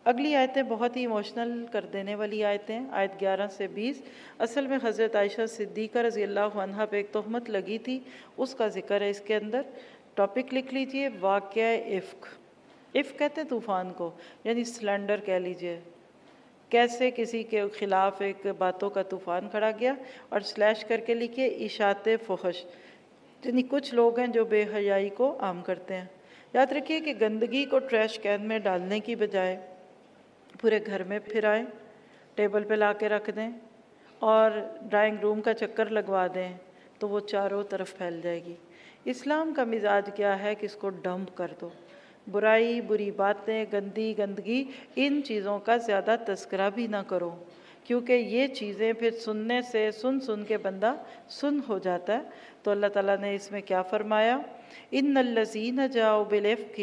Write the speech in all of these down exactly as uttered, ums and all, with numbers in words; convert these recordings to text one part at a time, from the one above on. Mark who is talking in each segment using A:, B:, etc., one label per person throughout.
A: اگلی آیتیں بہت ہی ایموشنل کر دینے والی آیتیں، آیت گیارہ سے بیس۔ اصل میں حضرت عائشہ صدیقہ رضی اللہ عنہا پہ ایک تہمت لگی تھی، اس کا ذکر ہے اس کے اندر۔ ٹاپک لکھ لیجئے، واقعہ افک۔ افک کہتے ہیں طوفان کو، یعنی سلنڈر کہہ لیجئے، کیسے کسی کے خلاف ایک باتوں کا طوفان کھڑا گیا، اور سلیش کر کے لکھیے اشاعت فحش، یعنی کچھ لوگ ہیں جو بے حیائی کو عام کرتے ہیں۔ یاد رکھیے کہ گندگی کو ٹریش کین میں ڈالنے کی بجائے پورے گھر میں پھرائیں، ٹیبل پہ لا کے رکھ دیں اور ڈرائنگ روم کا چکر لگوا دیں تو وہ چاروں طرف پھیل جائے گی۔ اسلام کا مزاج کیا ہے کہ اس کو ڈمپ کر دو، برائی، بری باتیں، گندی گندگی، ان چیزوں کا زیادہ تذکرہ بھی نہ کرو، کیونکہ یہ چیزیں پھر سننے سے سن سن کے بندہ سن ہو جاتا ہے۔ تو اللہ تعالیٰ نے اس میں کیا فرمایا، ان الذین جاؤ بالافک،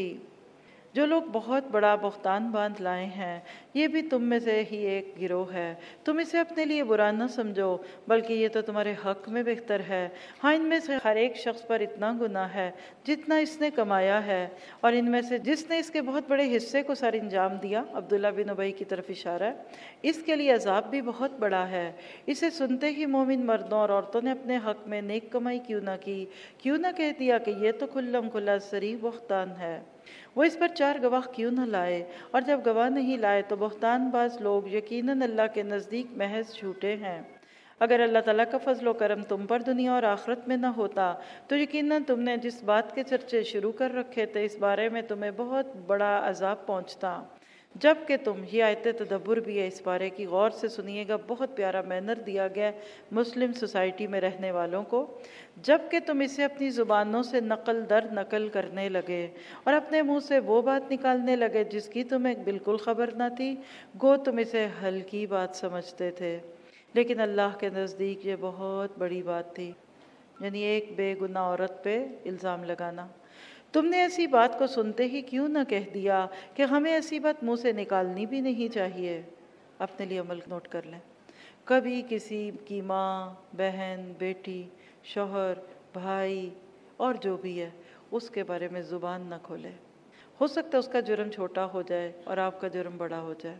A: جو لوگ بہت بڑا بہتان باندھ لائے ہیں یہ بھی تم میں سے ہی ایک گروہ ہے، تم اسے اپنے لیے برا نہ سمجھو بلکہ یہ تو تمہارے حق میں بہتر ہے۔ ہاں، ان میں سے ہر ایک شخص پر اتنا گناہ ہے جتنا اس نے کمایا ہے، اور ان میں سے جس نے اس کے بہت بڑے حصے کو سر انجام دیا، عبداللہ بن ابی کی طرف اشارہ ہے، اس کے لیے عذاب بھی بہت بڑا ہے۔ اسے سنتے ہی مومن مردوں اور عورتوں نے اپنے حق میں نیک کمائی کیوں نہ کی، کیوں نہ کہہ دیا کہ یہ تو کھلم کھلا صریح بہتان ہے۔ وہ اس پر چار گواہ کیوں نہ لائے، اور جب گواہ نہیں لائے تو بہتان باز لوگ یقیناً اللہ کے نزدیک محض جھوٹے ہیں۔ اگر اللہ تعالیٰ کا فضل و کرم تم پر دنیا اور آخرت میں نہ ہوتا تو یقیناً تم نے جس بات کے چرچے شروع کر رکھے تھے اس بارے میں تمہیں بہت بڑا عذاب پہنچتا۔ جب کہ تم، یہ آیت تدبر بھی ہے اس بارے کی، غور سے سنیے گا، بہت پیارا مینر دیا گیا ہے مسلم سوسائٹی میں رہنے والوں کو۔ جب کہ تم اسے اپنی زبانوں سے نقل در نقل کرنے لگے اور اپنے منہ سے وہ بات نکالنے لگے جس کی تمہیں بالکل خبر نہ تھی، گو تم اسے ہلکی بات سمجھتے تھے، لیکن اللہ کے نزدیک یہ بہت بڑی بات تھی، یعنی ایک بے گناہ عورت پہ الزام لگانا۔ تم نے ایسی بات کو سنتے ہی کیوں نہ کہہ دیا کہ ہمیں ایسی بات منہ سے نکالنی بھی نہیں چاہیے۔ اپنے لیے عمل نوٹ کر لیں، کبھی کسی کی ماں، بہن، بیٹی، شوہر، بھائی اور جو بھی ہے اس کے بارے میں زبان نہ کھولے۔ ہو سکتا ہے اس کا جرم چھوٹا ہو جائے اور آپ کا جرم بڑا ہو جائے۔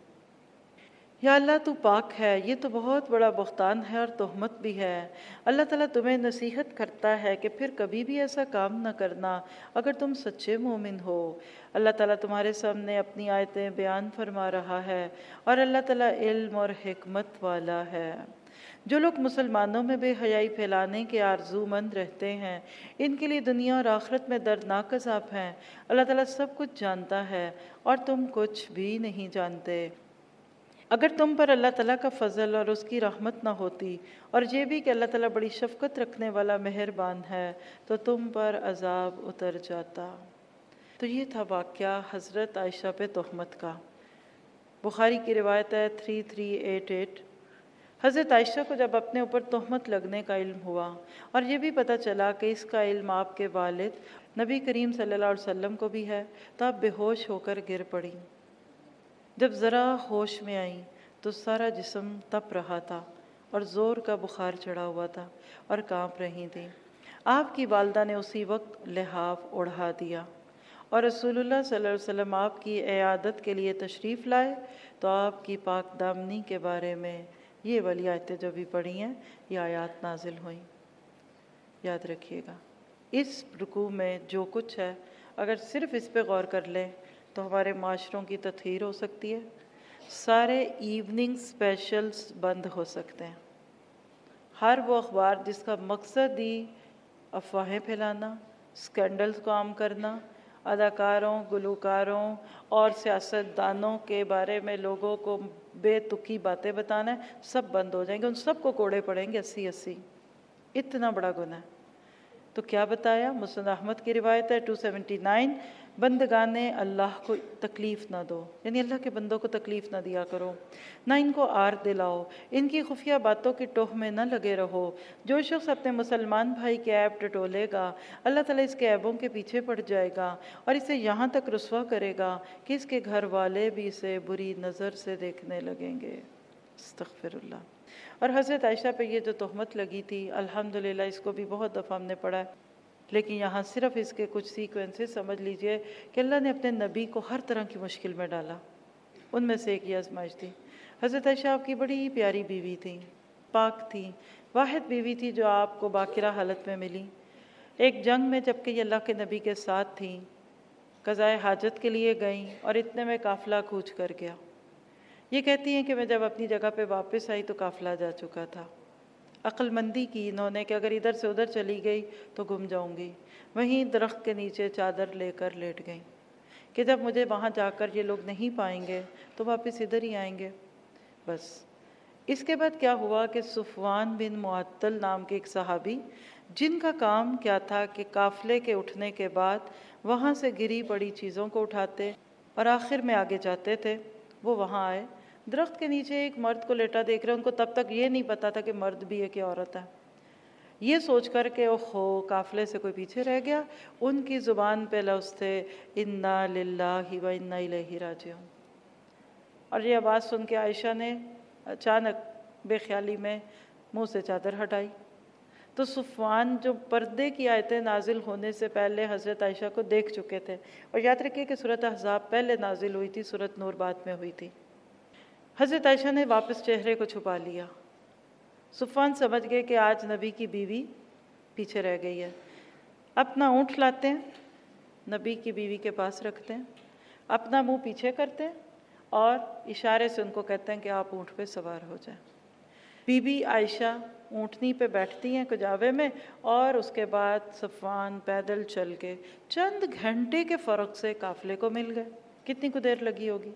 A: یا اللہ تو پاک ہے، یہ تو بہت بڑا بہتان ہے اور تہمت بھی ہے۔ اللہ تعالیٰ تمہیں نصیحت کرتا ہے کہ پھر کبھی بھی ایسا کام نہ کرنا اگر تم سچے مومن ہو۔ اللہ تعالیٰ تمہارے سامنے اپنی آیتیں بیان فرما رہا ہے اور اللہ تعالیٰ علم اور حکمت والا ہے۔ جو لوگ مسلمانوں میں بے حیائی پھیلانے کے آرزو مند رہتے ہیں ان کے لیے دنیا اور آخرت میں دردناک عذاب ہیں۔ اللہ تعالیٰ سب کچھ جانتا ہے اور تم کچھ بھی نہیں جانتے۔ اگر تم پر اللہ تعالیٰ کا فضل اور اس کی رحمت نہ ہوتی اور یہ بھی کہ اللہ تعالیٰ بڑی شفقت رکھنے والا مہربان ہے تو تم پر عذاب اتر جاتا۔ تو یہ تھا واقعہ حضرت عائشہ پہ تہمت کا۔ بخاری کی روایت ہے تھری تھری ایٹ ایٹ۔ حضرت عائشہ کو جب اپنے اوپر تہمت لگنے کا علم ہوا اور یہ بھی پتہ چلا کہ اس کا علم آپ کے والد نبی کریم صلی اللہ علیہ وسلم کو بھی ہے تو آپ بے ہوش ہو کر گر پڑیں۔ جب ذرا ہوش میں آئیں تو سارا جسم تپ رہا تھا اور زور کا بخار چڑھا ہوا تھا اور کانپ رہی تھیں۔ آپ کی والدہ نے اسی وقت لحاف اڑھا دیا اور رسول اللہ صلی اللہ علیہ وسلم آپ کی عیادت کے لیے تشریف لائے تو آپ کی پاک دامنی کے بارے میں یہ والی آیتیں جو بھی پڑھی ہیں یہ آیات نازل ہوئیں۔ یاد رکھیے گا اس رکوع میں جو کچھ ہے اگر صرف اس پہ غور کر لیں تو ہمارے معاشروں کی تطہیر ہو سکتی ہے، سارے ایوننگ اسپیشلز بند ہو سکتے ہیں، ہر وہ اخبار جس کا مقصد ہی افواہیں پھیلانا، سکینڈلز کو عام کرنا، اداکاروں، گلوکاروں اور سیاستدانوں کے بارے میں لوگوں کو بے تکی باتیں بتانا ہے، سب بند ہو جائیں گے، ان سب کو کوڑے پڑیں گے اسی اسی۔ اتنا بڑا گناہ ہے۔ تو کیا بتایا؟ مسند احمد کی روایت ہے ٹو سیونٹی نائن، بندگان اللہ کو تکلیف نہ دو، یعنی اللہ کے بندوں کو تکلیف نہ دیا کرو، نہ ان کو آر دلاؤ، ان کی خفیہ باتوں کی ٹوہ میں نہ لگے رہو۔ جو شخص اپنے مسلمان بھائی کے عیب ٹٹولے گا اللہ تعالیٰ اس کے عیبوں کے پیچھے پڑ جائے گا اور اسے یہاں تک رسوا کرے گا کہ اس کے گھر والے بھی اسے بری نظر سے دیکھنے لگیں گے۔ استغفر اللہ۔ اور حضرت عائشہ پہ یہ جو تہمت لگی تھی الحمدللہ اس کو بھی بہت دفعہ ہم نے پڑھا ہے، لیکن یہاں صرف اس کے کچھ سیکوینسز سمجھ لیجئے کہ اللہ نے اپنے نبی کو ہر طرح کی مشکل میں ڈالا۔ ان میں سے ایک یہ آزمائش تھی۔ حضرت عائشہ آپ کی بڑی پیاری بیوی تھی، پاک تھی، واحد بیوی تھی جو آپ کو باقرہ حالت میں ملی۔ ایک جنگ میں جب کہ یہ اللہ کے نبی کے ساتھ تھیں، قضائے حاجت کے لیے گئیں اور اتنے میں قافلہ کوچ کر گیا۔ یہ کہتی ہیں کہ میں جب اپنی جگہ پہ واپس آئی تو قافلہ جا چکا تھا۔ عقل مندی کی انہوں نے کہ اگر ادھر سے ادھر چلی گئی تو گم جاؤں گی، وہیں درخت کے نیچے چادر لے کر لیٹ گئیں کہ جب مجھے وہاں جا کر یہ لوگ نہیں پائیں گے تو واپس ادھر ہی آئیں گے۔ بس اس کے بعد کیا ہوا کہ صفوان بن معطل نام کے ایک صحابی، جن کا کام کیا تھا کہ قافلے کے اٹھنے کے بعد وہاں سے گری پڑی چیزوں کو اٹھاتے اور آخر میں آگے جاتے تھے، وہ وہاں آئے، درخت کے نیچے ایک مرد کو لیٹا دیکھ رہے، ان کو تب تک یہ نہیں پتا تھا کہ مرد بھی ہے کہ عورت ہے۔ یہ سوچ کر کہ اوہو قافلے سے کوئی پیچھے رہ گیا، ان کی زبان پہ لفظ تھے انا للہ و انا الیہ راجعون۔ اور یہ آواز سن کے عائشہ نے اچانک بے خیالی میں منہ سے چادر ہٹائی تو صفوان جو پردے کی آیتیں نازل ہونے سے پہلے حضرت عائشہ کو دیکھ چکے تھے، اور یاد رکھیے کہ سورۃ احزاب پہلے نازل ہوئی تھی، سورۃ نور بعد میں ہوئی تھی۔ حضرت عائشہ نے واپس چہرے کو چھپا لیا۔ صفوان سمجھ گئے کہ آج نبی کی بیوی پیچھے رہ گئی ہے۔ اپنا اونٹ لاتے ہیں، نبی کی بیوی کے پاس رکھتے ہیں، اپنا منہ پیچھے کرتے ہیں اور اشارے سے ان کو کہتے ہیں کہ آپ اونٹ پہ سوار ہو جائیں۔ بی بی عائشہ اونٹنی پہ بیٹھتی ہیں کجاوے میں، اور اس کے بعد صفوان پیدل چل کے چند گھنٹے کے فرق سے قافلے کو مل گئے۔ کتنی کو دیر لگی ہوگی؟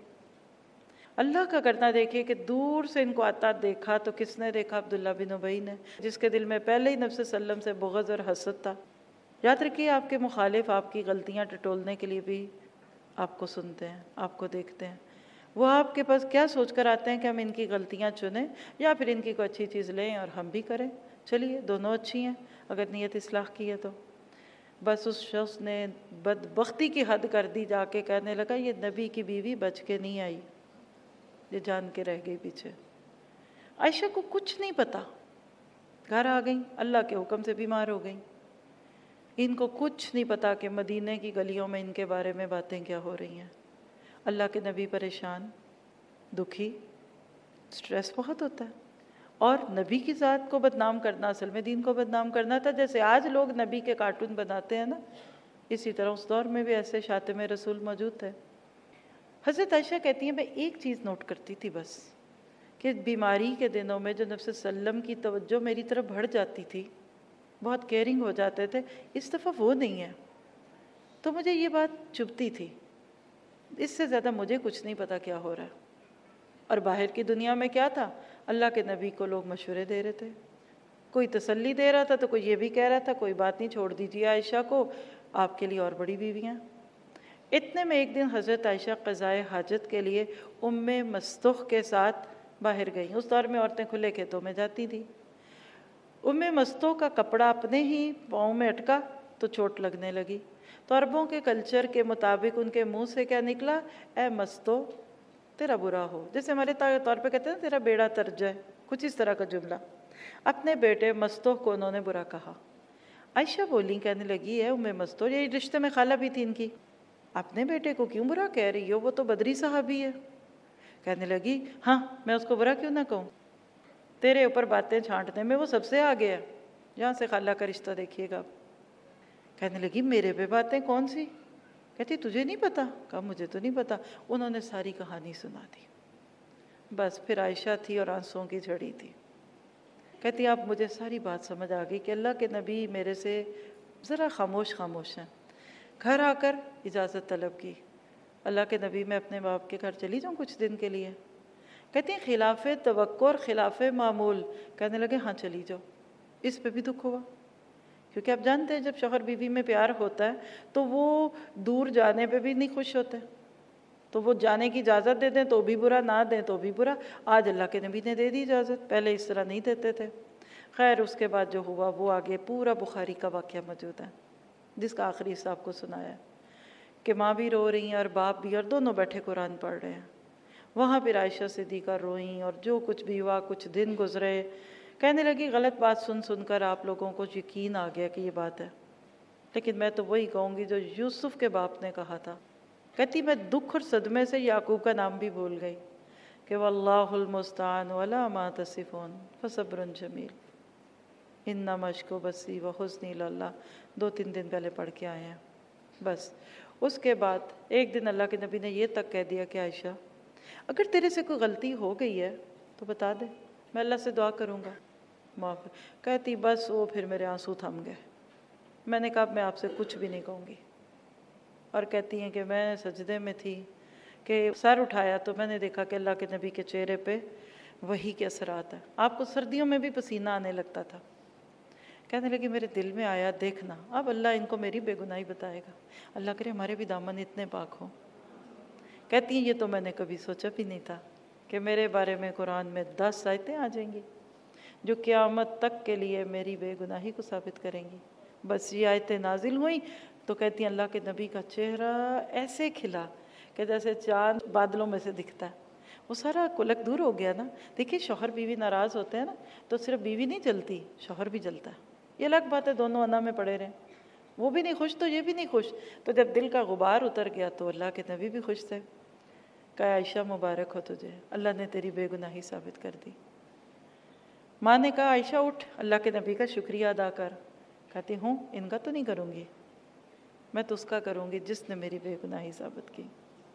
A: اللہ کا کرنا دیکھیے کہ دور سے ان کو آتا دیکھا تو کس نے دیکھا؟ عبداللہ بن ابی نے، جس کے دل میں پہلے ہی نبی صلی اللہ علیہ وسلم سے بغض اور حسد تھا۔ یاد رکھیے آپ کے مخالف آپ کی غلطیاں ٹٹولنے کے لیے بھی آپ کو سنتے ہیں، آپ کو دیکھتے ہیں۔ وہ آپ کے پاس کیا سوچ کر آتے ہیں کہ ہم ان کی غلطیاں چنیں یا پھر ان کی کوئی اچھی چیز لیں اور ہم بھی کریں؟ چلیے دونوں اچھی ہیں اگر نیت اصلاح کی ہے تو۔ بس اس شخص نے بدبختی کی حد کر دی، جا کے کہنے لگا یہ نبی کی بیوی بچ کے نہیں آئی، یہ جان کے رہ گئی پیچھے۔ عائشہ کو کچھ نہیں پتا، گھر آ گئیں، اللہ کے حکم سے بیمار ہو گئیں۔ ان کو کچھ نہیں پتا کہ مدینے کی گلیوں میں ان کے بارے میں باتیں کیا ہو رہی ہیں۔ اللہ کے نبی پریشان، دکھی، سٹریس بہت ہوتا ہے۔ اور نبی کی ذات کو بدنام کرنا اصل میں دین کو بدنام کرنا تھا۔ جیسے آج لوگ نبی کے کارٹون بناتے ہیں نا، اسی طرح اس دور میں بھی ایسے شاتم رسول موجود تھے۔ حضرت عائشہ کہتی ہیں میں ایک چیز نوٹ کرتی تھی بس، کہ بیماری کے دنوں میں جو نبی صلی اللہ علیہ وسلم کی توجہ میری طرف بڑھ جاتی تھی، بہت کیئرنگ ہو جاتے تھے، اس دفعہ وہ نہیں ہے۔ تو مجھے یہ بات چبھتی تھی، اس سے زیادہ مجھے کچھ نہیں پتا کیا ہو رہا ہے۔ اور باہر کی دنیا میں کیا تھا؟ اللہ کے نبی کو لوگ مشورے دے رہے تھے، کوئی تسلی دے رہا تھا تو کوئی یہ بھی کہہ رہا تھا کوئی بات نہیں، چھوڑ دیجیے عائشہ کو، آپ کے لیے اور بڑی بیویاں۔ اتنے میں ایک دن حضرت عائشہ قضائے حاجت کے لیے ام مستح کے ساتھ باہر گئیں۔ اس دور میں عورتیں کھلے کھیتوں میں جاتی تھیں۔ ام مستح کا کپڑا اپنے ہی پاؤں میں اٹکا تو چوٹ لگنے لگی، تو عربوں کے کلچر کے مطابق ان کے منہ سے کیا نکلا؟ اے مستح تیرا برا ہو، جیسے ہمارے طور پہ کہتے ہیں تیرا بیڑا تر جائے، کچھ اس طرح کا جملہ۔ اپنے بیٹے مستح کو انہوں نے برا کہا۔ عائشہ بولی، کہنے لگی ہے ام مستح، یہ رشتے میں خالہ بھی تھی ان کی، اپنے بیٹے کو کیوں برا کہہ رہی ہو؟ وہ تو بدری صحابی ہے۔ کہنے لگی ہاں میں اس کو برا کیوں نہ کہوں، تیرے اوپر باتیں چھانٹنے میں وہ سب سے آگے ہے، جہاں سے خالہ کا رشتہ دیکھیے گا۔ کہنے لگی میرے پہ باتیں کون سی؟ کہتی تجھے نہیں پتا؟ کہا مجھے تو نہیں پتا۔ انہوں نے ساری کہانی سنا دی۔ بس پھر عائشہ تھی اور آنسوؤں کی جھڑی تھی۔ کہتی اب مجھے ساری بات سمجھ آ گئی کہ اللہ کے نبی میرے سے ذرا خاموش خاموش ہیں۔ گھر آ کر اجازت طلب کی، اللہ کے نبی میں اپنے باپ کے گھر چلی جاؤں کچھ دن کے لیے؟ کہتی ہیں خلاف توقع اور خلاف معمول۔ کہنے لگے ہاں چلی جاؤ۔ اس پہ بھی دکھ ہوا، کیونکہ آپ جانتے ہیں جب شوہر بیوی میں پیار ہوتا ہے تو وہ دور جانے پہ بھی نہیں خوش ہوتے، تو وہ جانے کی اجازت دے دیں تو بھی برا، نہ دیں تو بھی برا۔ آج اللہ کے نبی نے دے دی اجازت، پہلے اس طرح نہیں دیتے تھے۔ خیر اس کے بعد جو ہوا وہ آگے پورا بخاری کا واقعہ موجود ہے، جس کا آخری حصہ آپ کو سنایا ہے کہ ماں بھی رو رہی ہیں اور باپ بھی، اور دونوں بیٹھے قرآن پڑھ رہے ہیں۔ وہاں پھر عائشہ صدیقہ روئیں اور جو کچھ بھی ہوا، کچھ دن گزرے۔ کہنے لگی غلط بات سن سن کر آپ لوگوں کو یقین آ گیا کہ یہ بات ہے، لیکن میں تو وہی کہوں گی جو یوسف کے باپ نے کہا تھا کہتی میں دکھ اور صدمے سے یعقوب کا نام بھی بھول گئی کہ واللہ المستعان ولا ما تصفون فصبر جمیل انا مشکو بسی و حزنی اللہ، دو تین دن پہلے پڑھ کے آئے ہیں۔ بس اس کے بعد ایک دن اللہ کے نبی نے یہ تک کہہ دیا کہ عائشہ اگر تیرے سے کوئی غلطی ہو گئی ہے تو بتا دے، میں اللہ سے دعا کروں گا معاف۔ کہتی بس وہ پھر میرے آنسو تھم گئے، میں نے کہا میں آپ سے کچھ بھی نہیں کہوں گی۔ اور کہتی ہیں کہ میں سجدے میں تھی کہ سر اٹھایا تو میں نے دیکھا کہ اللہ کے نبی کے چہرے پہ وحی کے اثرات ہیں۔ آپ کو سردیوں میں بھی پسینہ آنے لگتا تھا۔ کہنے لگی میرے دل میں آیا دیکھنا اب اللہ ان کو میری بے گناہی بتائے گا، اللہ کرے ہمارے بھی دامن اتنے پاک ہوں۔ کہتی ہیں یہ تو میں نے کبھی سوچا بھی نہیں تھا کہ میرے بارے میں قرآن میں دس آیتیں آ جائیں گی جو قیامت تک کے لیے میری بے گناہی کو ثابت کریں گی۔ بس یہ آیتیں نازل ہوئیں تو کہتی ہیں اللہ کے نبی کا چہرہ ایسے کھلا کہ جیسے چاند بادلوں میں سے دکھتا ہے، وہ سارا کلک دور ہو گیا نا۔ دیکھیے شوہر بیوی ناراض ہوتے ہیں نا تو صرف بیوی نہیں جلتی، شوہر بھی جلتا ہے۔ یہ الگ بات ہے دونوں انا میں پڑے رہیں، وہ بھی نہیں خوش تو یہ بھی نہیں خوش، تو جب دل کا غبار اتر گیا تو اللہ کے نبی بھی خوش تھے۔ کہا عائشہ مبارک ہو تجھے، اللہ نے تیری بے گناہی ثابت کر دی۔ ماں نے کہا عائشہ اٹھ اللہ کے نبی کا شکریہ ادا کر۔ کہتی ہوں ان کا تو نہیں کروں گی، میں تو اس کا کروں گی جس نے میری بے گناہی ثابت کی۔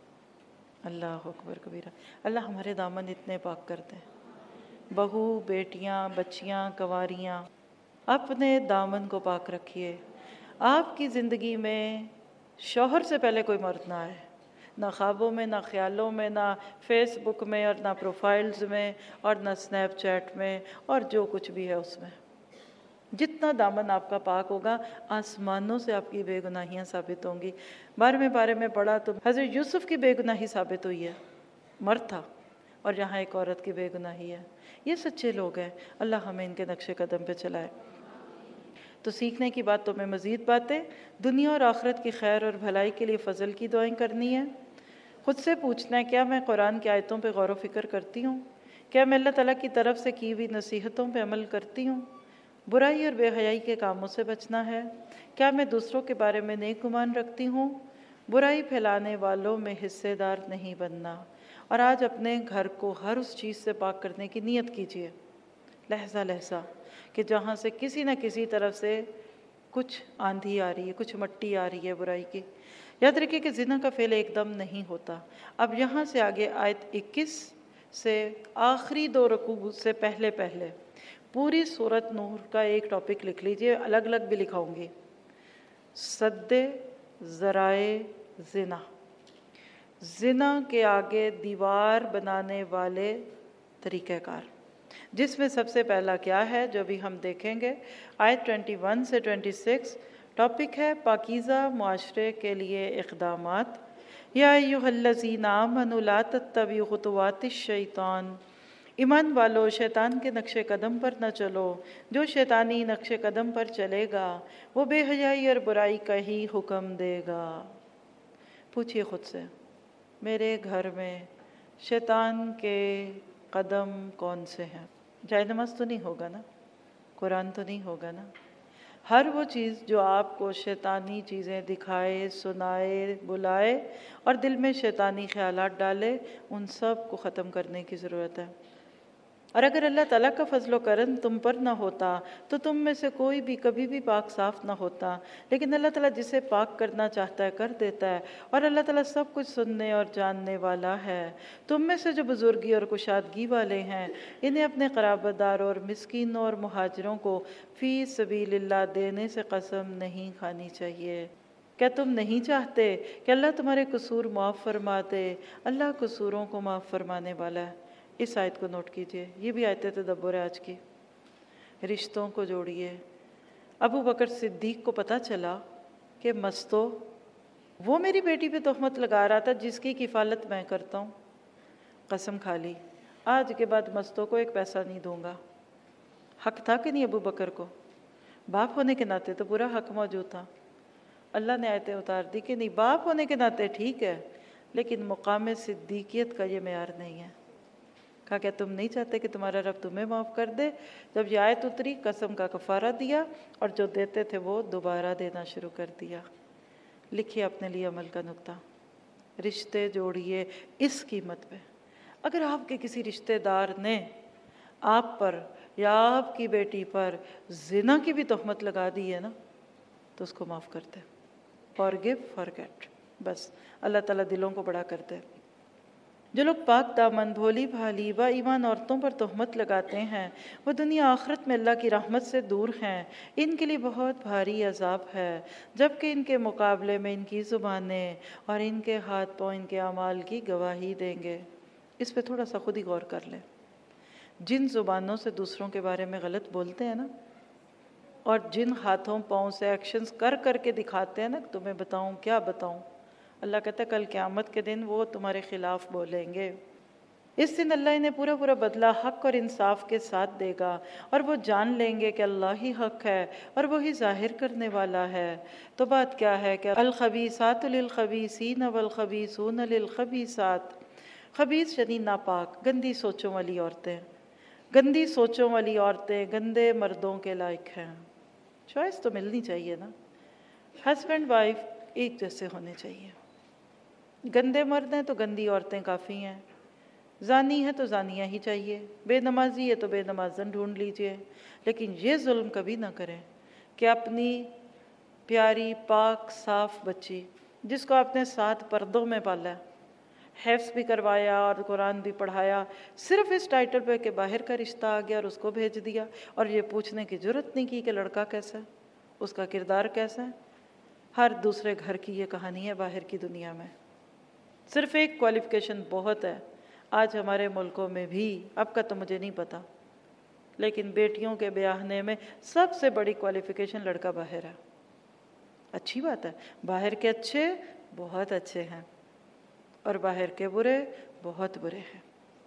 A: اللہ اکبر کبیرہ، اللہ ہمارے دامن اتنے پاک کرتے ہیں۔ بہو، بیٹیاں، بچیاں، کنواریاں، اپنے دامن کو پاک رکھیے۔ آپ کی زندگی میں شوہر سے پہلے کوئی مرد نہ آئے، نہ خوابوں میں، نہ خیالوں میں، نہ فیس بک میں، اور نہ پروفائلز میں، اور نہ سنیپ چیٹ میں، اور جو کچھ بھی ہے اس میں۔ جتنا دامن آپ کا پاک ہوگا آسمانوں سے آپ کی بے گناہیاں ثابت ہوں گی۔ بارہویں بارے میں پڑھا تو حضرت یوسف کی بے گناہی ثابت ہوئی ہے، مرد تھا، اور یہاں ایک عورت کی بے گناہی ہے۔ یہ سچے لوگ ہیں، اللہ ہمیں ان کے نقش قدم پہ چلائے۔ تو سیکھنے کی بات تو میں مزید باتیں دنیا اور آخرت کی خیر اور بھلائی کے لیے فضل کی دعائیں کرنی ہے۔ خود سے پوچھنا ہے کیا میں قرآن کی آیتوں پہ غور و فکر کرتی ہوں؟ کیا میں اللہ تعالیٰ کی طرف سے کی ہوئی نصیحتوں پہ عمل کرتی ہوں؟ برائی اور بے حیائی کے کاموں سے بچنا ہے۔ کیا میں دوسروں کے بارے میں نیک گمان رکھتی ہوں؟ برائی پھیلانے والوں میں حصے دار نہیں بننا۔ اور آج اپنے گھر کو ہر اس چیز سے پاک کرنے کی نیت کیجیے، لہجہ لہجہ، کہ جہاں سے کسی نہ کسی طرف سے کچھ آندھی آ رہی ہے، کچھ مٹی آ رہی ہے برائی کی۔ یاد رکھیے کہ زنا کا فعل ایک دم نہیں ہوتا۔ اب یہاں سے آگے آیت اکیس سے آخری دو رکوع سے پہلے پہلے پوری سورت نور کا ایک ٹاپک لکھ لیجئے، الگ الگ بھی لکھاؤں گی۔ سد ذرائع زنا، زنا کے آگے دیوار بنانے والے طریقہ کار، جس میں سب سے پہلا کیا ہے جو بھی ہم دیکھیں گے، آیت اکیس سے چھبیس، ٹاپک ہے پاکیزہ معاشرے کے لیے اقدامات۔ یا ایھا الذین آمنوا لا تتبعوا خطوات الشیطان، ایمان والو شیطان کے نقش قدم پر نہ چلو، جو شیطانی نقش قدم پر چلے گا وہ بے حیائی اور برائی کا ہی حکم دے گا۔ پوچھئے خود سے، میرے گھر میں شیطان کے قدم کون سے ہیں؟ جائے نماز تو نہیں ہوگا نا، قرآن تو نہیں ہوگا نا، ہر وہ چیز جو آپ کو شیطانی چیزیں دکھائے، سنائے، بلائے اور دل میں شیطانی خیالات ڈالے، ان سب کو ختم کرنے کی ضرورت ہے۔ اور اگر اللہ تعالیٰ کا فضل و کرم تم پر نہ ہوتا تو تم میں سے کوئی بھی کبھی بھی پاک صاف نہ ہوتا، لیکن اللہ تعالیٰ جسے پاک کرنا چاہتا ہے کر دیتا ہے، اور اللہ تعالیٰ سب کچھ سننے اور جاننے والا ہے۔ تم میں سے جو بزرگی اور کشادگی والے ہیں انہیں اپنے قرابت داروں اور مسکینوں اور مہاجروں کو فی سبیل اللہ دینے سے قسم نہیں کھانی چاہیے۔ کیا تم نہیں چاہتے کہ اللہ تمہارے قصور معاف فرما دے؟ اللہ قصوروں کو معاف فرمانے والا ہے۔ اس آیت کو نوٹ کیجئے، یہ بھی آیت تدبر ہے آج کی۔ رشتوں کو جوڑیے۔ ابو بکر صدیق کو پتہ چلا کہ مستو وہ میری بیٹی پہ تہمت لگا رہا تھا جس کی کفالت میں کرتا ہوں، قسم کھا لی آج کے بعد مستو کو ایک پیسہ نہیں دوں گا۔ حق تھا کہ نہیں ابو بکر کو؟ باپ ہونے کے ناطے تو پورا حق موجود تھا۔ اللہ نے آیتیں اتار دی کہ نہیں، باپ ہونے کے ناطے ٹھیک ہے، لیکن مقام صدیقیت کا یہ معیار نہیں ہے۔ کہا کہ تم نہیں چاہتے کہ تمہارا رب تمہیں معاف کر دے؟ جب یہ آیت اتری قسم کا کفارہ دیا، اور جو دیتے تھے وہ دوبارہ دینا شروع کر دیا۔ لکھیے اپنے لیے عمل کا نقطہ۔ رشتے جوڑیے اس قیمت پہ۔ اگر آپ کے کسی رشتہ دار نے آپ پر یا آپ کی بیٹی پر زنا کی بھی تہمت لگا دی ہے نا تو اس کو معاف کر دیں۔ فارگیو فارگیٹ، بس اللہ تعالیٰ دلوں کو بڑا کرتے ہیں۔ جو لوگ پاک دامن بھولی بھالی با ایمان عورتوں پر تہمت لگاتے ہیں وہ دنیا آخرت میں اللہ کی رحمت سے دور ہیں، ان کے لیے بہت بھاری عذاب ہے، جبکہ ان کے مقابلے میں ان کی زبانیں اور ان کے ہاتھ پاؤں ان کے اعمال کی گواہی دیں گے۔ اس پہ تھوڑا سا خود ہی غور کر لیں۔ جن زبانوں سے دوسروں کے بارے میں غلط بولتے ہیں نا، اور جن ہاتھوں پاؤں سے ایکشنز کر کر کے دکھاتے ہیں نا، تمہیں بتاؤں کیا بتاؤں، اللہ کہتا ہے کل قیامت کے دن وہ تمہارے خلاف بولیں گے۔ اس دن اللہ انہیں پورا پورا بدلہ حق اور انصاف کے ساتھ دے گا، اور وہ جان لیں گے کہ اللہ ہی حق ہے اور وہی ظاہر کرنے والا ہے۔ تو بات کیا ہے کہ الخبیثات للخبیثین والخبیثون للخبیثات، خبیث یعنی ناپاک، گندی سوچوں والی عورتیں، گندی سوچوں والی عورتیں گندے مردوں کے لائق ہیں۔ چوائس تو ملنی چاہیے نا، ہسبینڈ وائف ایک جیسے ہونے چاہیے۔ گندے مرد ہیں تو گندی عورتیں کافی ہیں، زانی ہے تو زانیہ ہی چاہیے، بے نمازی ہے تو بے نمازن ڈھونڈ لیجئے، لیکن یہ ظلم کبھی نہ کریں کہ اپنی پیاری پاک صاف بچی جس کو آپ نے سات پردوں میں پالا ہے، حفظ بھی کروایا اور قرآن بھی پڑھایا، صرف اس ٹائٹل پہ کہ باہر کا رشتہ آ گیا اور اس کو بھیج دیا، اور یہ پوچھنے کی جرت نہیں کی کہ لڑکا کیسا ہے، اس کا کردار کیسا ہے۔ ہر دوسرے گھر کی یہ کہانی ہے باہر کی دنیا میں۔ صرف ایک کوالیفیکیشن بہت ہے آج ہمارے ملکوں میں بھی، اب کا تو مجھے نہیں پتا، لیکن بیٹیوں کے بیاہنے میں سب سے بڑی کوالیفیکیشن لڑکا باہر ہے۔ اچھی بات ہے، باہر کے اچھے بہت اچھے ہیں اور باہر کے برے بہت برے ہیں۔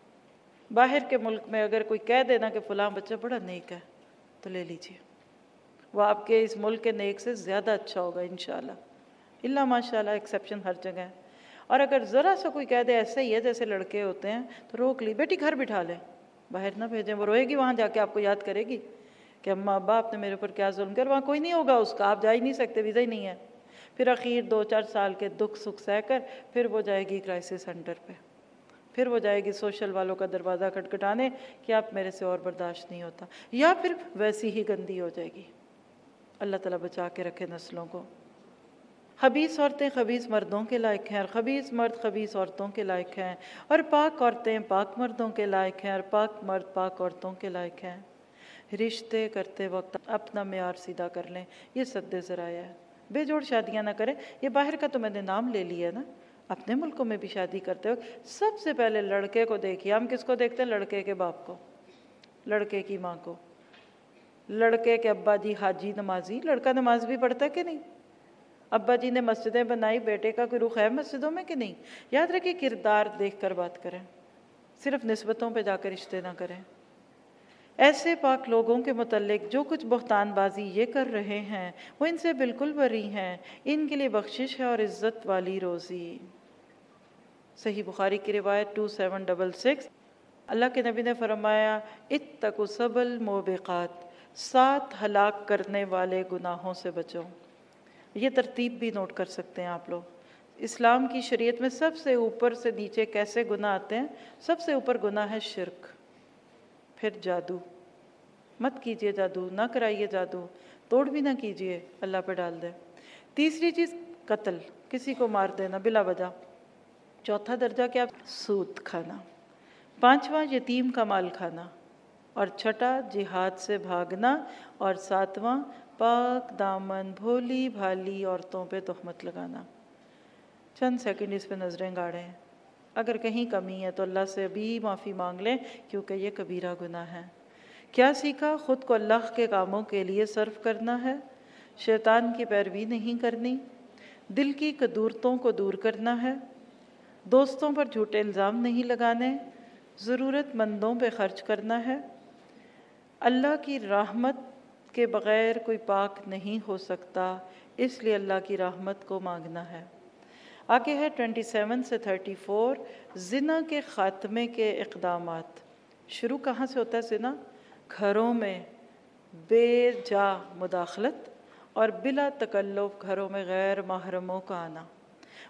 A: باہر کے ملک میں اگر کوئی کہہ دینا کہ فلاں بچہ بڑا نیک ہے تو لے لیجئے، وہ آپ کے اس ملک کے نیک سے زیادہ اچھا ہوگا انشاءاللہ، اللہ ماشاءاللہ ایکسیپشن ہر جگہ ہے۔ اور اگر ذرا سا کوئی کہہ دے ایسے ہی ہے جیسے لڑکے ہوتے ہیں تو روک لی، بیٹی گھر بٹھا لیں، باہر نہ بھیجیں، وہ روئے گی وہاں جا کے، آپ کو یاد کرے گی کہ اماں ابا آپ نے میرے اوپر کیا ظلم کیا، وہاں کوئی نہیں ہوگا اس کا، آپ جا ہی نہیں سکتے، ویزا ہی نہیں ہے۔ پھر اخیر دو چار سال کے دکھ سکھ سہ کر پھر وہ جائے گی کرائسس سینٹر پہ، پھر وہ جائے گی سوشل والوں کا دروازہ کھٹکھٹانے کہ آپ میرے سے اور برداشت نہیں ہوتا، یا پھر ویسی ہی گندی ہو جائے گی۔ اللہ تعالیٰ بچا کے رکھے نسلوں کو۔ خبیث عورتیں خبیث مردوں کے لائق ہیں اور خبیث مرد خبیث عورتوں کے لائق ہیں، اور پاک عورتیں پاک مردوں کے لائق ہیں اور پاک مرد پاک عورتوں کے لائق ہیں۔ رشتے کرتے وقت اپنا معیار سیدھا کر لیں، یہ سد ذرائع ہے۔ بے جوڑ شادیاں نہ کریں، یہ باہر کا تو میں نے نام لے لیا نا، اپنے ملکوں میں بھی شادی کرتے وقت سب سے پہلے لڑکے کو دیکھیے۔ ہم کس کو دیکھتے ہیں؟ لڑکے کے باپ کو، لڑکے کی ماں کو، لڑکے کے ابا جی حاجی نمازی، لڑکا نماز بھی پڑھتا ہے کہ نہیں؟ ابا جی نے مسجدیں بنائی، بیٹے کا کوئی رخ ہے مسجدوں میں کہ نہیں؟ یاد رکھیں کردار دیکھ کر بات کریں، صرف نسبتوں پہ جا کر رشتے نہ کریں۔ ایسے پاک لوگوں کے متعلق جو کچھ بہتان بازی یہ کر رہے ہیں وہ ان سے بالکل بری ہیں، ان کے لیے بخشش ہے اور عزت والی روزی۔ صحیح بخاری کی روایت دو سات سکس سکس، اللہ کے نبی نے فرمایا اتقوا سبع الموبقات، سات ہلاک کرنے والے گناہوں سے بچو۔ یہ ترتیب بھی نوٹ کر سکتے ہیں آپ لوگ۔ اسلام کی شریعت میں سب سے اوپر سے نیچے کیسے گناہ آتے ہیں؟ سب سے اوپر گناہ ہے شرک، پھر جادو، مت کیجئے جادو، نہ کرائیے جادو، توڑ بھی نہ کیجئے، اللہ پہ ڈال دیں۔ تیسری چیز قتل، کسی کو مار دینا بلا وجہ۔ چوتھا درجہ کیا؟ سود کھانا۔ پانچواں یتیم کا مال کھانا، اور چھٹا جہاد سے بھاگنا، اور ساتواں پاک دامن بھولی بھالی عورتوں پہ تہمت لگانا۔ چند سیکنڈ اس پہ نظریں گاڑیں، اگر کہیں کمی ہے تو اللہ سے بھی معافی مانگ لیں، کیونکہ یہ کبیرہ گناہ ہے۔ کیا سیکھا؟ خود کو اللہ کے کاموں کے لیے صرف کرنا ہے، شیطان کی پیروی نہیں کرنی، دل کی قدورتوں کو دور کرنا ہے، دوستوں پر جھوٹے الزام نہیں لگانے، ضرورت مندوں پہ خرچ کرنا ہے، اللہ کی رحمت کے بغیر کوئی پاک نہیں ہو سکتا، اس لیے اللہ کی رحمت کو مانگنا ہے۔ آگے ہے سبیس سے چوتیس، زنا کے خاتمے کے اقدامات۔ شروع کہاں سے ہوتا ہے زنا؟ گھروں میں بے جا مداخلت اور بلا تکلف گھروں میں غیر محرموں کا آنا۔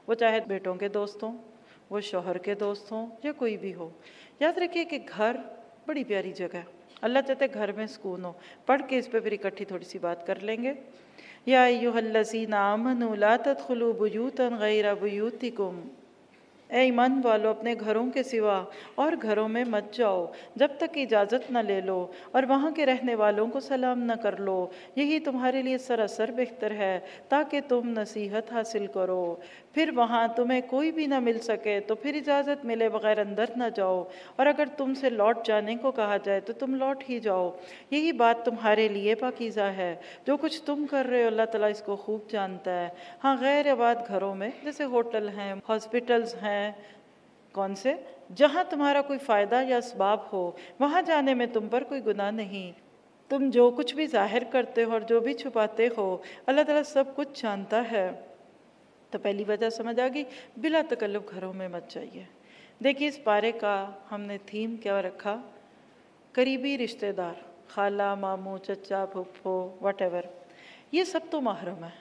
A: وہ چاہے بیٹوں کے دوست ہوں، وہ شوہر کے دوست ہوں، یا کوئی بھی ہو۔ یاد رکھیے کہ گھر بڑی پیاری جگہ ہے، اللہ چاہتے گھر میں سکون ہو۔ پڑھ کے اس پہ پھر اکٹھی تھوڑی سی بات کر لیں گے۔ یا ایھا الذین آمنوا لا تدخلوا بیوتا غیر بیوتکم، اے ایمان والو اپنے گھروں کے سوا اور گھروں میں مت جاؤ جب تک اجازت نہ لے لو، اور وہاں کے رہنے والوں کو سلام نہ کر لو، یہی تمہارے لیے سراسر بہتر ہے تاکہ تم نصیحت حاصل کرو۔ پھر وہاں تمہیں کوئی بھی نہ مل سکے تو پھر اجازت ملے بغیر اندر نہ جاؤ، اور اگر تم سے لوٹ جانے کو کہا جائے تو تم لوٹ ہی جاؤ، یہی بات تمہارے لیے پاکیزہ ہے۔ جو کچھ تم کر رہے ہو اللہ تعالیٰ اس کو خوب جانتا ہے۔ ہاں غیر آباد گھروں میں جیسے ہوٹل ہیں، ہاسپٹلز ہیں، کون سے جہاں تمہارا کوئی فائدہ یا اسباب ہو، وہاں جانے میں تم پر کوئی گناہ نہیں۔ تم جو کچھ بھی ظاہر کرتے ہو اور جو بھی چھپاتے ہو اللہ تعالیٰ سب کچھ جانتا ہے۔ تو پہلی وجہ سمجھ آ گئی، بلا تکلف گھروں میں مت جائیے۔ دیکھیے اس پارے کا ہم نے تھیم کیا رکھا؟ قریبی رشتہ دار، خالہ، ماموں، چچا، پھپھو، واٹ ایور، یہ سب تو محرم ہے،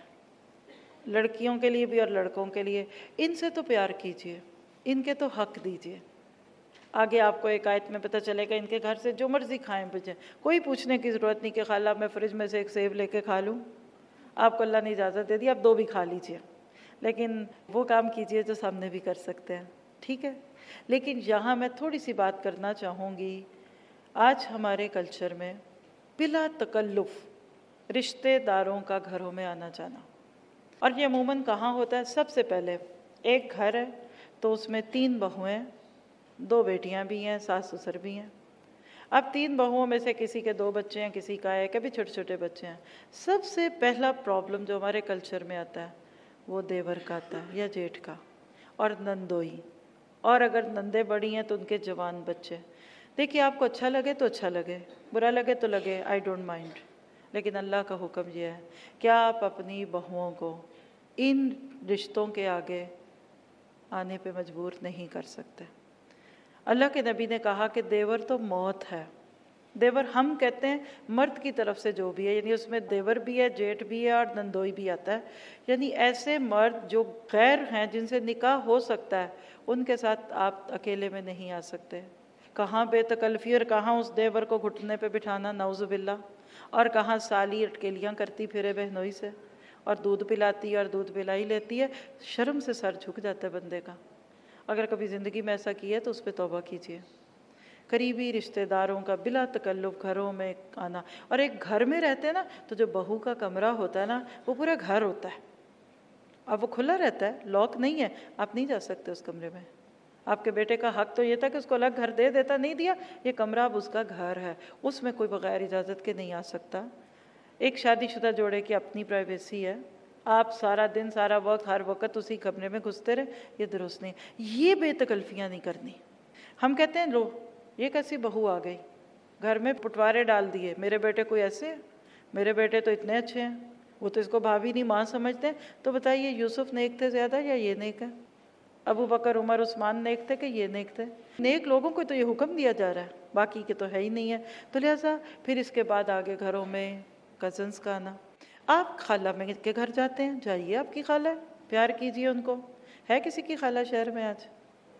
A: لڑکیوں کے لیے بھی اور لڑکوں کے لیے۔ ان سے تو پیار کیجیے، ان کے تو حق دیجیے۔ آگے آپ کو ایک آیت میں پتہ چلے گا ان کے گھر سے جو مرضی کھائیں بجیں، کوئی پوچھنے کی ضرورت نہیں کہ خالہ میں فریج میں سے ایک سیب لے کے کھا لوں۔ آپ کو اللہ نے اجازت دے دی، آپ دو بھی کھا لیجیے، لیکن وہ کام کیجیے جو سامنے بھی کر سکتے ہیں، ٹھیک ہے؟ لیکن یہاں میں تھوڑی سی بات کرنا چاہوں گی، آج ہمارے کلچر میں بلا تکلف رشتہ داروں کا گھروں میں آنا جانا، اور یہ عموماً کہاں ہوتا ہے؟ سب سے پہلے ایک گھر ہے تو اس میں تین بہویں، دو بیٹیاں بھی ہیں، ساس سسر بھی ہیں۔ اب تین بہوؤں میں سے کسی کے دو بچے ہیں، کسی کا ہے، کبھی چھوٹے چھوٹے بچے ہیں۔ سب سے پہلا پرابلم جو ہمارے کلچر میں آتا ہے وہ دیور کا آتا ہے یا جیٹھ کا، اور نندوئی، اور اگر نندیں بڑی ہیں تو ان کے جوان بچے۔ دیکھیے آپ کو اچھا لگے تو اچھا لگے، برا لگے تو لگے، آئی ڈونٹ مائنڈ، لیکن اللہ کا حکم یہ ہے کہ آپ اپنی بہوؤں کو ان رشتوں کے آگے آنے پہ مجبور نہیں کر سکتے۔ اللہ کے نبی نے کہا کہ دیور تو موت ہے۔ دیور ہم کہتے ہیں مرد کی طرف سے جو بھی ہے، یعنی اس میں دیور بھی ہے، جیٹھ بھی ہے، اور نندوئی بھی آتا ہے، یعنی ایسے مرد جو غیر ہیں جن سے نکاح ہو سکتا ہے، ان کے ساتھ آپ اکیلے میں نہیں آ سکتے۔ کہاں بے تکلفی اور کہاں اس دیور کو گھٹنے پہ بٹھانا، نعوذ باللہ، اور کہاں سالی اٹکیلیاں کرتی پھرے بہنوئی سے، اور دودھ پلاتی ہے اور دودھ پلا ہی لیتی ہے، شرم سے سر جھک جاتا ہے بندے کا۔ اگر کبھی زندگی میں ایسا کیا ہے تو اس پہ توبہ کیجیے۔ قریبی رشتہ داروں کا بلا تکلف گھروں میں آنا، اور ایک گھر میں رہتے ہیں نا تو جو بہو کا کمرہ ہوتا ہے نا وہ پورا گھر ہوتا ہے، اب وہ کھلا رہتا ہے، لاک نہیں ہے، آپ نہیں جا سکتے اس کمرے میں۔ آپ کے بیٹے کا حق تو یہ تھا کہ اس کو الگ گھر دے دیتا، نہیں دیا، یہ کمرہ اب اس کا گھر ہے، اس میں کوئی بغیر اجازت کے نہیں آ سکتا۔ ایک شادی شدہ جوڑے کی اپنی پرائیویسی ہے، آپ سارا دن سارا وقت ہر وقت اسی کمرے میں گھستے رہے، یہ درست نہیں۔ یہ بے تکلفیاں نہیں کرنی۔ ہم کہتے ہیں لو یہ کیسی بہو آ گئی، گھر میں پٹوارے ڈال دیے، میرے بیٹے کوئی ایسے ہیں، میرے بیٹے تو اتنے اچھے ہیں، وہ تو اس کو بھابھی نہیں ماں سمجھتے ہیں۔ تو بتائیے یوسف نیک تھے زیادہ یا یہ نیک ہے؟ ابو بکر عمر عثمان نیک تھے کہ یہ نیک تھے؟ نیک لوگوں کو تو یہ حکم دیا جا رہا ہے، باقی کے تو ہے ہی نہیں ہے۔ تو لہٰذا پھر اس کے بعد آگے گھروں میں کزنس کا آنا۔ آپ خالہ میں کے گھر جاتے ہیں، جائیے، آپ کی خالہ ہے، پیار کیجیے ان کو۔ ہے کسی کی خالہ شہر میں آج؟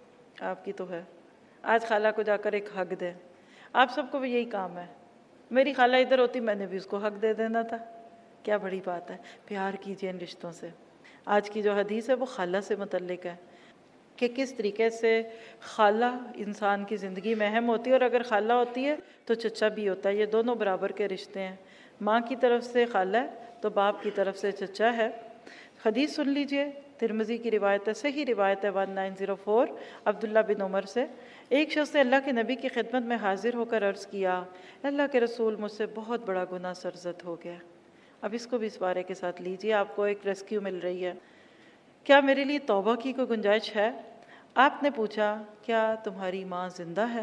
A: آپ کی تو ہے۔ آج خالہ کو جا کر ایک حق دیں۔ آپ سب کو بھی یہی کام ہے، میری خالہ ادھر ہوتی میں نے بھی اس کو حق دے دینا تھا، کیا بڑی بات ہے۔ پیار کیجیے ان رشتوں سے۔ آج کی جو حدیث ہے وہ خالہ سے متعلق ہے کہ کس طریقے سے خالہ انسان کی زندگی میں اہم ہوتی ہے، اور اگر خالہ ہوتی ہے تو چچا بھی ہوتا ہے، یہ دونوں برابر کے رشتے ہیں۔ ماں کی طرف سے خالہ ہے تو باپ کی طرف سے چچا ہے۔ حدیث سن لیجئے، ترمذی کی روایت ہے، صحیح روایت ہے، one nine zero four, Abdullah bin Umar سے۔ ایک شخص نے اللہ کے نبی کی خدمت میں حاضر ہو کر عرض کیا، اللہ کے رسول مجھ سے بہت بڑا گناہ سرزد ہو گیا۔ اب اس کو بھی اس بارے کے ساتھ لیجئے، آپ کو ایک ریسکیو مل رہی ہے۔ کیا میرے لیے توبہ کی کوئی گنجائش ہے؟ آپ نے پوچھا کیا تمہاری ماں زندہ ہے؟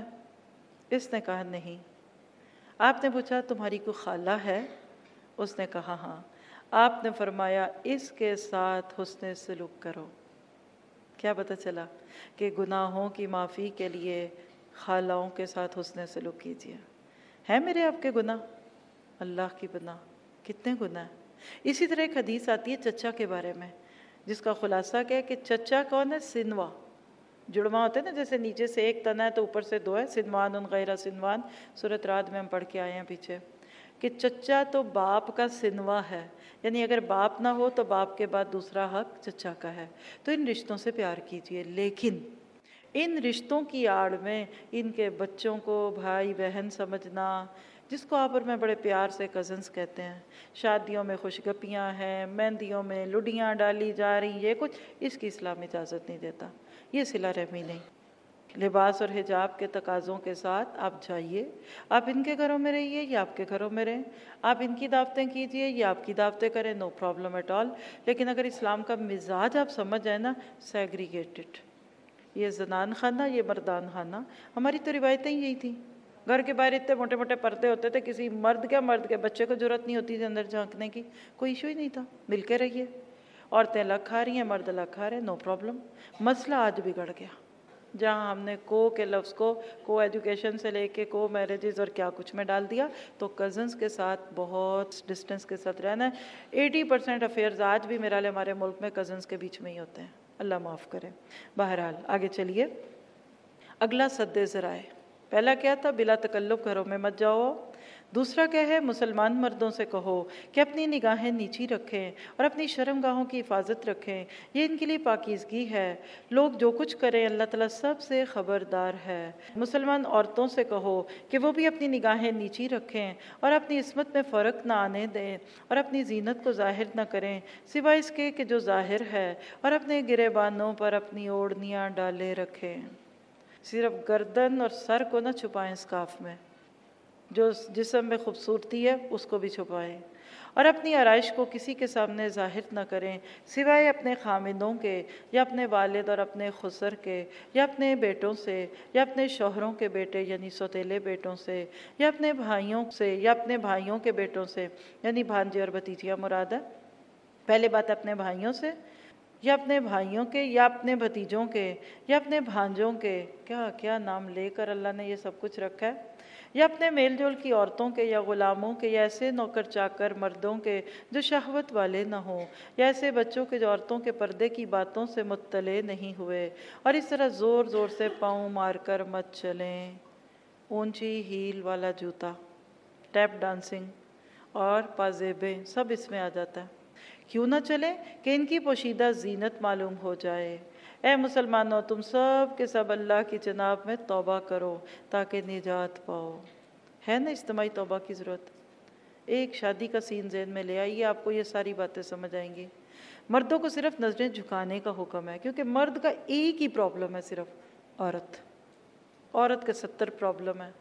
A: اس نے کہا نہیں۔ آپ نے پوچھا تمہاری کوئی خالہ ہے؟ اس نے کہا ہاں۔ آپ نے فرمایا اس کے ساتھ حسن سلوک کرو۔ کیا پتہ چلا کہ گناہوں کی معافی کے لیے خالوں کے ساتھ حسن سلوک کیجیے۔ ہے میرے آپ کے گناہ؟ اللہ کی پناہ کتنے گناہ ہیں۔ اسی طرح ایک حدیث آتی ہے چچا کے بارے میں جس کا خلاصہ کیا ہے کہ چچا کون ہے؟ سنوا، جڑواں ہوتے ہیں نا، جیسے نیچے سے ایک تنا ہے تو اوپر سے دو ہے، سنوان غیر سنوان، سورۃ رعد میں ہم پڑھ کے آئے ہیں پیچھے، کہ چچا تو باپ کا سنوا ہے، یعنی اگر باپ نہ ہو تو باپ کے بعد دوسرا حق چچا کا ہے۔ تو ان رشتوں سے پیار کیجئے، لیکن ان رشتوں کی آڑ میں ان کے بچوں کو بھائی بہن سمجھنا، جس کو آپ اور میں بڑے پیار سے کزنس کہتے ہیں، شادیوں میں خوشگپیاں ہیں، مہندیوں میں لڈیاں ڈالی جا رہی، یہ کچھ، اس کی اسلام اجازت نہیں دیتا، یہ صلہ رحمی نہیں۔ لباس اور حجاب کے تقاضوں کے ساتھ آپ جائیے، آپ ان کے گھروں میں رہیے یا آپ کے گھروں میں رہیں، آپ ان کی دعوتیں کیجئے یا آپ کی دعوتیں کریں، نو پرابلم ایٹ آل، لیکن اگر اسلام کا مزاج آپ سمجھ جائیں نا، سیگریگیٹڈ، یہ زنان خانہ، یہ مردان خانہ، ہماری تو روایتیں یہی تھیں۔ گھر کے باہر اتنے موٹے موٹے پردے ہوتے تھے، کسی مرد کیا مرد کے بچے کو ضرورت نہیں ہوتی تھی اندر جھانکنے کی، کوئی ایشو ہی نہیں تھا، مل کے رہیے، عورتیں الگ کھا رہی ہیں، مرد الگ کھا رہے ہیں، نو پرابلم۔ مسئلہ آج بگڑ گیا، جہاں ہم نے کو کے لفظ کو کو ایجوکیشن سے لے کے کو میرجز اور کیا کچھ میں ڈال دیا، تو کزنس کے ساتھ بہت ڈسٹنس کے ساتھ رہنا ہے۔ ایٹی پرسینٹ افیئرز آج بھی میرا لے ہمارے ملک میں کزنس کے بیچ میں ہی ہوتے ہیں، اللہ معاف کرے۔ بہرحال آگے چلیے، اگلا سد ذرائع، پہلا کیا تھا؟ بلا تکلف گھروں میں مت جاؤ۔ دوسرا کیا ہے؟ مسلمان مردوں سے کہو کہ اپنی نگاہیں نیچی رکھیں اور اپنی شرم گاہوں کی حفاظت رکھیں، یہ ان کے لیے پاکیزگی ہے، لوگ جو کچھ کریں اللہ تعالیٰ سب سے خبردار ہے۔ مسلمان عورتوں سے کہو کہ وہ بھی اپنی نگاہیں نیچی رکھیں اور اپنی عصمت میں فرق نہ آنے دیں اور اپنی زینت کو ظاہر نہ کریں سوائے اس کے کہ جو ظاہر ہے، اور اپنے گریبانوں پر اپنی اوڑھنیاں ڈالے رکھیں، صرف گردن اور سر کو نہ چھپائیں اسکارف میں، جو جسم میں خوبصورتی ہے اس کو بھی چھپائیں، اور اپنی آرائش کو کسی کے سامنے ظاہر نہ کریں سوائے اپنے خامندوں کے یا اپنے والد اور اپنے خسر کے یا اپنے بیٹوں سے یا اپنے شوہروں کے بیٹے یعنی سوتیلے بیٹوں سے یا اپنے بھائیوں سے یا اپنے بھائیوں کے بیٹوں سے، یعنی بھانجے اور بھتیجیاں مراد ہے۔ پہلے بات اپنے بھائیوں سے یا اپنے بھائیوں کے یا اپنے بھتیجوں کے یا اپنے بھانجوں کے، کیا کیا نام لے کر اللہ نے یہ سب کچھ رکھا ہے، یا اپنے میل جول کی عورتوں کے یا غلاموں کے یا ایسے نوکر چاکر مردوں کے جو شہوت والے نہ ہوں، یا ایسے بچوں کے جو عورتوں کے پردے کی باتوں سے مطلع نہیں ہوئے، اور اس طرح زور زور سے پاؤں مار کر مت چلیں۔ اونچی ہیل والا جوتا، ٹیپ ڈانسنگ اور پازیبیں سب اس میں آ جاتا ہے۔ کیوں نہ چلیں کہ ان کی پوشیدہ زینت معلوم ہو جائے۔ اے مسلمانوں، تم سب کے سب اللہ کی جناب میں توبہ کرو تاکہ نجات پاؤ۔ ہے نا اجتماعی توبہ کی ضرورت؟ ایک شادی کا سین ذہن میں لے آئیے، آپ کو یہ ساری باتیں سمجھ آئیں گی۔ مردوں کو صرف نظریں جھکانے کا حکم ہے، کیونکہ مرد کا ایک ہی پرابلم ہے، صرف عورت۔ عورت کے ستر پرابلم ہے،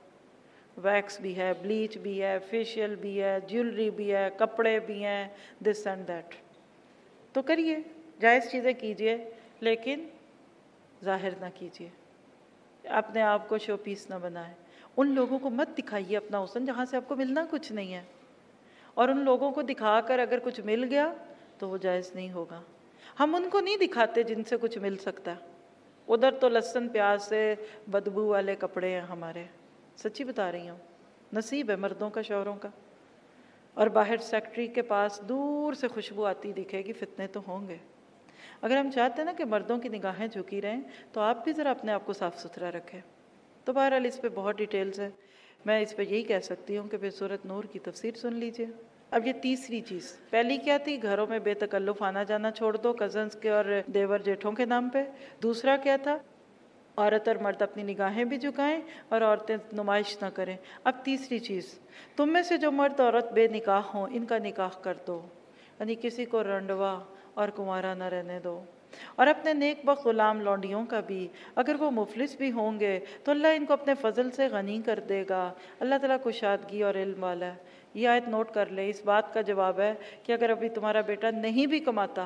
A: ویکس بھی ہے، بلیچ بھی ہے، فیشیل بھی ہے، جیولری بھی ہے، کپڑے بھی ہیں، دس اینڈ دیٹ۔ تو کریے، جائز چیزیں کیجئے، لیکن ظاہر نہ کیجئے، اپنے آپ کو شو پیس نہ بنائیں۔ ان لوگوں کو مت دکھائیے اپنا حسن جہاں سے آپ کو ملنا کچھ نہیں ہے، اور ان لوگوں کو دکھا کر اگر کچھ مل گیا تو وہ جائز نہیں ہوگا۔ ہم ان کو نہیں دکھاتے جن سے کچھ مل سکتا ہے، ادھر تو لہسن پیاز سے بدبو والے کپڑے ہیں ہمارے، سچی بتا رہی ہوں، نصیب ہے مردوں کا شوہروں کا، اور باہر سیکٹری کے پاس دور سے خوشبو آتی دکھے گی، فتنے تو ہوں گے۔ اگر ہم چاہتے ہیں نا کہ مردوں کی نگاہیں جھکی رہیں تو آپ بھی ذرا اپنے آپ کو صاف ستھرا رکھیں۔ تو بہرحال اس پہ بہت ڈیٹیلز ہے، میں اس پہ یہی کہہ سکتی ہوں کہ پھر سورۃ نور کی تفسیر سن لیجئے۔ اب یہ تیسری چیز، پہلی کیا تھی؟ گھروں میں بے تکلف آنا جانا چھوڑ دو کزنس کے اور دیور جیٹھوں کے نام پہ۔ دوسرا کیا تھا؟ عورت اور مرد اپنی نگاہیں بھی جھکائیں اور عورتیں نمائش نہ کریں۔ اب تیسری چیز، تم میں سے جو مرد عورت بے نکاح ہوں ان کا نکاح کر دو، یعنی کسی کو رنڈوا اور کنوارا نہ رہنے دو، اور اپنے نیک بخت غلام لونڈیوں کا بھی، اگر وہ مفلس بھی ہوں گے تو اللہ ان کو اپنے فضل سے غنی کر دے گا، اللہ تعالیٰ کشادگی اور علم والا ہے۔ یہ آیت نوٹ کر لیں، اس بات کا جواب ہے کہ اگر ابھی تمہارا بیٹا نہیں بھی کماتا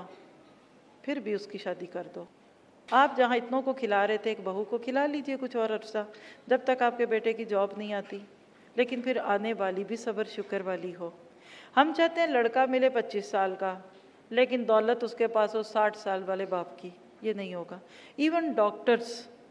A: پھر بھی اس کی شادی کر دو۔ آپ جہاں اتنوں کو کھلا رہے تھے ایک بہو کو کھلا لیجئے کچھ اور عرصہ، جب تک آپ کے بیٹے کی جاب نہیں آتی، لیکن پھر آنے والی بھی صبر شکر والی ہو۔ ہم چاہتے ہیں لڑکا ملے پچیس سال کا لیکن دولت اس کے پاس ہو ساٹھ سال والے باپ کی، یہ نہیں ہوگا۔ ایون ڈاکٹرز،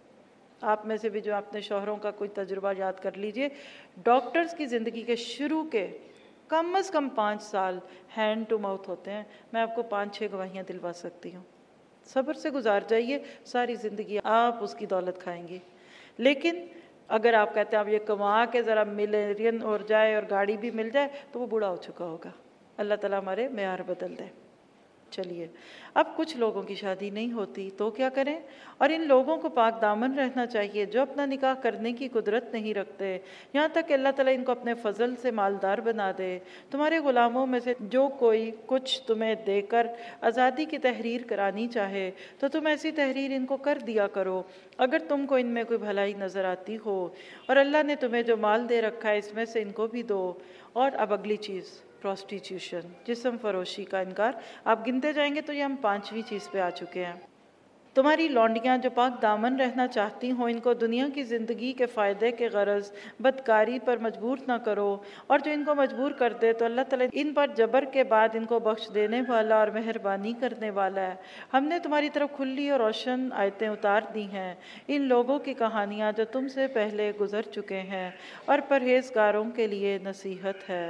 A: آپ میں سے بھی جو اپنے شوہروں کا کوئی تجربہ یاد کر لیجئے، ڈاکٹرز کی زندگی کے شروع کے کم از کم پانچ سال ہینڈ ٹو ماؤتھ ہوتے ہیں۔ میں آپ کو پانچ چھ گواہیاں دلوا سکتی ہوں، صبر سے گزار جائیے، ساری زندگی آپ اس کی دولت کھائیں گے۔ لیکن اگر آپ کہتے ہیں آپ یہ کما کے ذرا ملین اور جائے اور گاڑی بھی مل جائے تو وہ بوڑھا ہو چکا ہوگا۔ اللہ تعالیٰ ہمارے معیار بدل دے۔ چلیے، اب کچھ لوگوں کی شادی نہیں ہوتی تو کیا کریں؟ اور ان لوگوں کو پاک دامن رہنا چاہیے جو اپنا نکاح کرنے کی قدرت نہیں رکھتے، یہاں تک کہ اللہ تعالیٰ ان کو اپنے فضل سے مالدار بنا دے۔ تمہارے غلاموں میں سے جو کوئی کچھ تمہیں دے کر آزادی کی تحریر کرانی چاہے تو تم ایسی تحریر ان کو کر دیا کرو اگر تم کو ان میں کوئی بھلائی نظر آتی ہو، اور اللہ نے تمہیں جو مال دے رکھا ہے اس میں سے ان کو بھی دو۔ اور اب اگلی چیز، پروسٹیٹیوشن، جسم فروشی کا انکار۔ آپ گنتے جائیں گے تو یہ ہم پانچویں چیز پہ آ چکے ہیں۔ تمہاری لونڈیاں جو پاک دامن رہنا چاہتی ہوں ان کو دنیا کی زندگی کے فائدے کے غرض بدکاری پر مجبور نہ کرو، اور جو ان کو مجبور کر دے تو اللہ تعالیٰ ان پر جبر کے بعد ان کو بخش دینے والا اور مہربانی کرنے والا ہے۔ ہم نے تمہاری طرف کھلی اور روشن آیتیں اتار دی ہیں، ان لوگوں کی کہانیاں جو تم سے پہلے گزر چکے ہیں، اور پرہیزگاروں کے لیے نصیحت ہے۔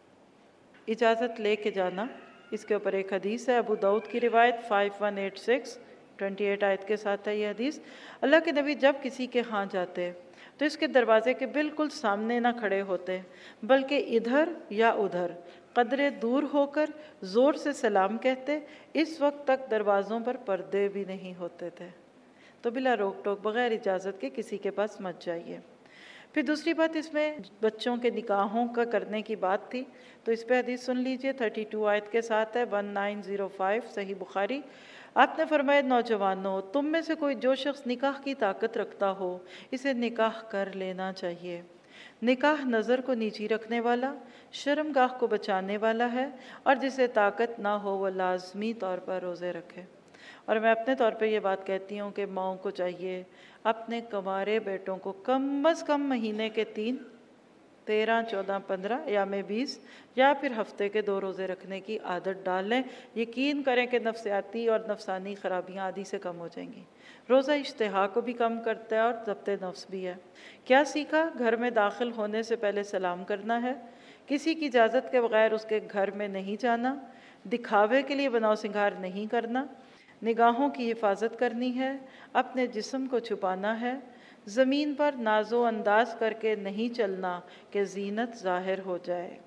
A: اجازت لے کے جانا، اس کے اوپر ایک حدیث ہے، ابو داؤد کی روایت five one eight six twenty eight آیت کے ساتھ ہے یہ حدیث۔ اللہ کے نبی جب کسی کے ہاں جاتے تو اس کے دروازے کے بالکل سامنے نہ کھڑے ہوتے، بلکہ ادھر یا ادھر قدرے دور ہو کر زور سے سلام کہتے۔ اس وقت تک دروازوں پر پردے بھی نہیں ہوتے تھے، تو بلا روک ٹوک بغیر اجازت کے کسی کے پاس مت جائیے۔ پھر دوسری بات اس میں بچوں کے نکاحوں کا کرنے کی بات تھی، تو اس پہ حدیث سن لیجئے، تھرٹی ٹو آیت کے ساتھ ہے، ون نائن زیرو فائیو صحیح بخاری۔ آپ نے فرمایا، نوجوانوں تم میں سے کوئی جو شخص نکاح کی طاقت رکھتا ہو اسے نکاح کر لینا چاہیے۔ نکاح نظر کو نیچی رکھنے والا، شرمگاہ کو بچانے والا ہے، اور جسے طاقت نہ ہو وہ لازمی طور پر روزے رکھے۔ اور میں اپنے طور پہ یہ بات کہتی ہوں کہ ماؤں کو چاہیے اپنے کنوارے بیٹوں کو کم از کم مہینے کے تین، تیرہ، چودہ، پندرہ یا میں بیس یا پھر ہفتے کے دو روزے رکھنے کی عادت ڈال لیں۔ یقین کریں کہ نفسیاتی اور نفسانی خرابیاں آدھی سے کم ہو جائیں گی۔ روزہ اشتہا کو بھی کم کرتا ہے اور ضبط نفس بھی ہے۔ کیا سیکھا؟ گھر میں داخل ہونے سے پہلے سلام کرنا ہے، کسی کی اجازت کے بغیر اس کے گھر میں نہیں جانا، دکھاوے کے لیے بناؤ سنگھار نہیں کرنا، نگاہوں کی حفاظت کرنی ہے، اپنے جسم کو چھپانا ہے، زمین پر ناز و انداز کر کے نہیں چلنا کہ زینت ظاہر ہو جائے۔